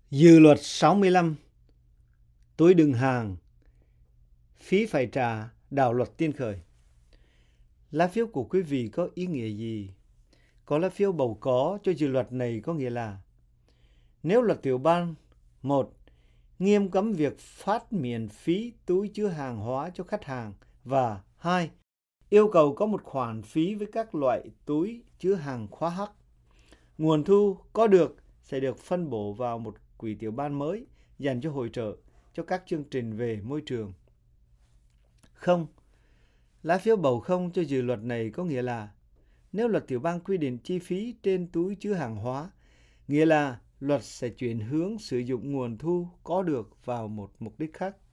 Dự luật 65, túi đựng hàng, phí phải trả, đạo luật tiên khởi. Lá phiếu của quý vị có ý nghĩa gì? Có lá phiếu bầu có cho dự luật này có nghĩa là: nếu luật tiểu ban 1. Nghiêm cấm việc phát miễn phí túi chứa hàng hóa cho khách hàng, và 2. Yêu cầu có một khoản phí với các loại túi chứa hàng khóa H. Nguồn thu có được sẽ được phân bổ vào một quỹ tiểu ban mới dành cho hỗ trợ cho các chương trình về môi trường. Không. Lá phiếu bầu không cho dự luật này có nghĩa là: nếu luật tiểu bang quy định chi phí trên túi chứa hàng hóa, nghĩa là luật sẽ chuyển hướng sử dụng nguồn thu có được vào một mục đích khác.